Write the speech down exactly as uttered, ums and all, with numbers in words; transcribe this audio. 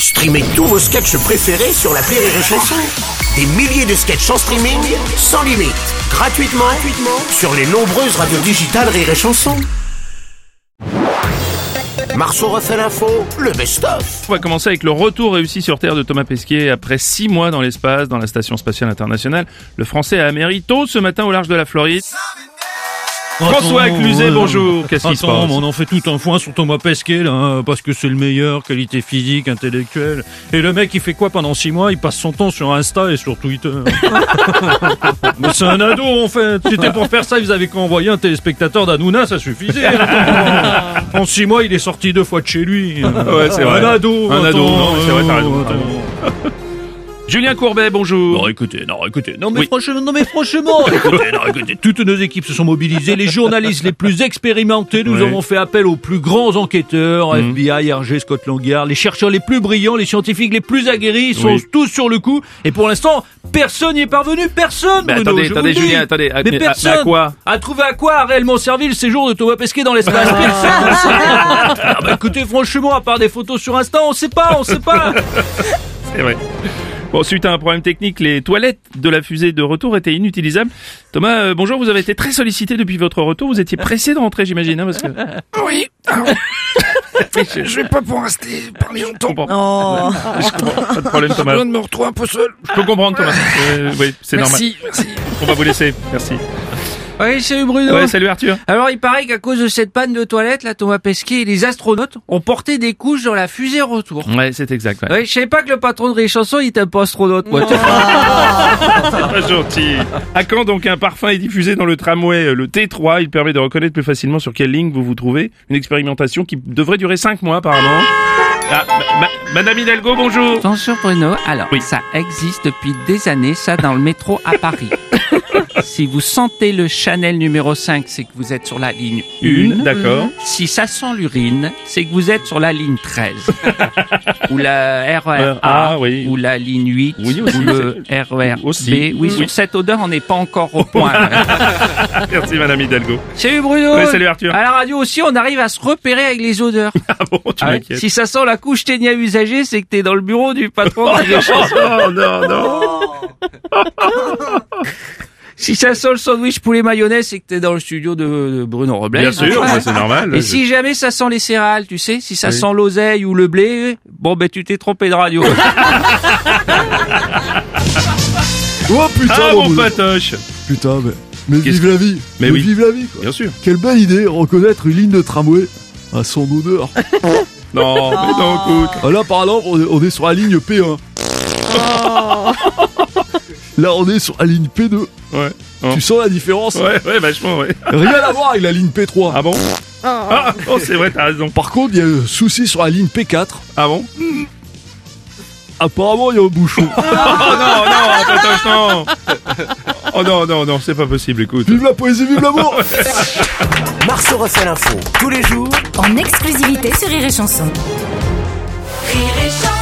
Streamez tous vos sketchs préférés sur l'appli Rire et Chanson. Des milliers de sketchs en streaming, sans limite, gratuitement, gratuitement sur les nombreuses radios digitales Rire et Chanson. Marceau refait l'info, le best-of. On va commencer avec le retour réussi sur Terre de Thomas Pesquet. Après six mois dans l'espace, dans la Station Spatiale Internationale, le Français a atterri tôt ce matin au large de la Floride. François Attends, Cluzet, ouais. bonjour. Qu'est-ce qui se Attends, passe? mais on en fait tout un foin sur Thomas Pesquet, là, hein, parce que c'est le meilleur, qualité physique, intellectuelle. Et le mec, il fait quoi pendant six mois? Il passe son temps sur Insta et sur Twitter. Mais c'est un ado, en fait. Si c'était pour faire ça, ils avaient qu'à envoyer un téléspectateur d'Hanouna, ça suffisait. Attends, en six mois, il est sorti deux fois de chez lui. Ouais, c'est vrai. Un ado. Un attends, ado, non, c'est vrai, t'as raison. attends. Julien Courbet, bonjour. Non, écoutez, non, écoutez, non, mais Oui. franchement, non, mais franchement, écoutez, non, écoutez, toutes nos équipes se sont mobilisées, les journalistes les plus expérimentés, nous Oui. avons fait appel aux plus grands enquêteurs, Mhm. F B I, R G, Scotland Yard, les chercheurs les plus brillants, les scientifiques les plus aguerris, ils sont Oui. tous sur le coup, et pour l'instant, personne n'y est parvenu, personne, Mais Bruno, attendez, je vous attendez, le dis. Julien, attendez, à- Mais mais à- personne, mais à quoi a trouvé à quoi a réellement servi le séjour de Thomas Pesquet dans l'espace? Personne ne sait. Ah bah écoutez, franchement, à part des photos sur Insta, on sait pas, on sait pas. C'est vrai. Bon, suite à un problème technique, les toilettes de la fusée de retour étaient inutilisables. Thomas, euh, bonjour, vous avez été très sollicité depuis votre retour. Vous étiez pressé de rentrer, j'imagine, hein, parce que... Oui, alors, je vais pas pouvoir rester parler Je longtemps. comprends. Je comprends. Pas de problème, Je Thomas. viens de me retrouver un peu seul. Je peux comprendre, Thomas. Euh, oui, c'est normal. Merci, merci. On va vous laisser. Merci. Oui, salut Bruno. Ouais, salut Arthur. Alors il paraît qu'à cause de cette panne de toilette, là, Thomas Pesquet et les astronautes ont porté des couches dans la fusée retour. Ouais, c'est exact. Ouais. Ouais, je savais pas que le patron de Rire et Chanson, il était pas astronaute, moi. Pas gentil. À quand donc un parfum est diffusé dans le tramway, le T trois. Il permet de reconnaître plus facilement sur quelle ligne vous vous trouvez. Une expérimentation qui devrait durer cinq mois apparemment. Ah, ma- ma- Madame Hidalgo, bonjour. Attention Bruno, alors Oui. ça existe depuis des années, ça dans le métro à Paris. Si vous sentez le Chanel numéro cinq, c'est que vous êtes sur la ligne Une, un. d'accord. Si ça sent l'urine, c'est que vous êtes sur la ligne treize. Ou la R E R Ah, A, oui. ou la ligne huit, Oui, aussi, ou le R E R Aussi. B. Oui, Oui. sur cette odeur, on n'est pas encore au point. Merci Madame Hidalgo. Salut Bruno. Ouais, salut Arthur. À la radio aussi, on arrive à se repérer avec les odeurs. Ah bon, tu Ah ouais. m'inquiètes. Si ça sent la couche ténia usagée, c'est que t'es dans le bureau du patron. de Rire et Chanson. Oh non, non. Si ça sent le sandwich poulet mayonnaise, c'est que t'es dans le studio de, de Bruno Robles. Bien sûr, Ouais. moi, c'est normal. Et Je- si jamais ça sent les céréales, tu sais, si ça Oui. sent l'oseille ou le blé, bon ben tu t'es trompé de radio. Oh putain, Ah mon mon Bruno. patoche. Putain, mais, mais Qu'est-ce vive la vie. Mais oui. vive la vie, quoi. Bien sûr. Quelle belle idée, reconnaître une ligne de tramway à son odeur. Non, mais non, écoute. Ah, là, par exemple, on est, on est sur la ligne P un. Là, on est sur la ligne P deux. Ouais. Oh. Tu sens la différence? Ouais, ouais, vachement, ouais. Rien à voir avec la ligne P trois. Ah bon? Ah, oh, c'est vrai, t'as raison. Par contre, il y a un souci sur la ligne P quatre. Ah bon? Apparemment, il y a un bouchon. Oh non, non, patoche, non. Oh non, non, non, c'est pas possible, écoute. Vive la poésie, vive l'amour. Marceau refait l'info, tous les jours En exclusivité sur Rire et Chanson. Rire et Chanson.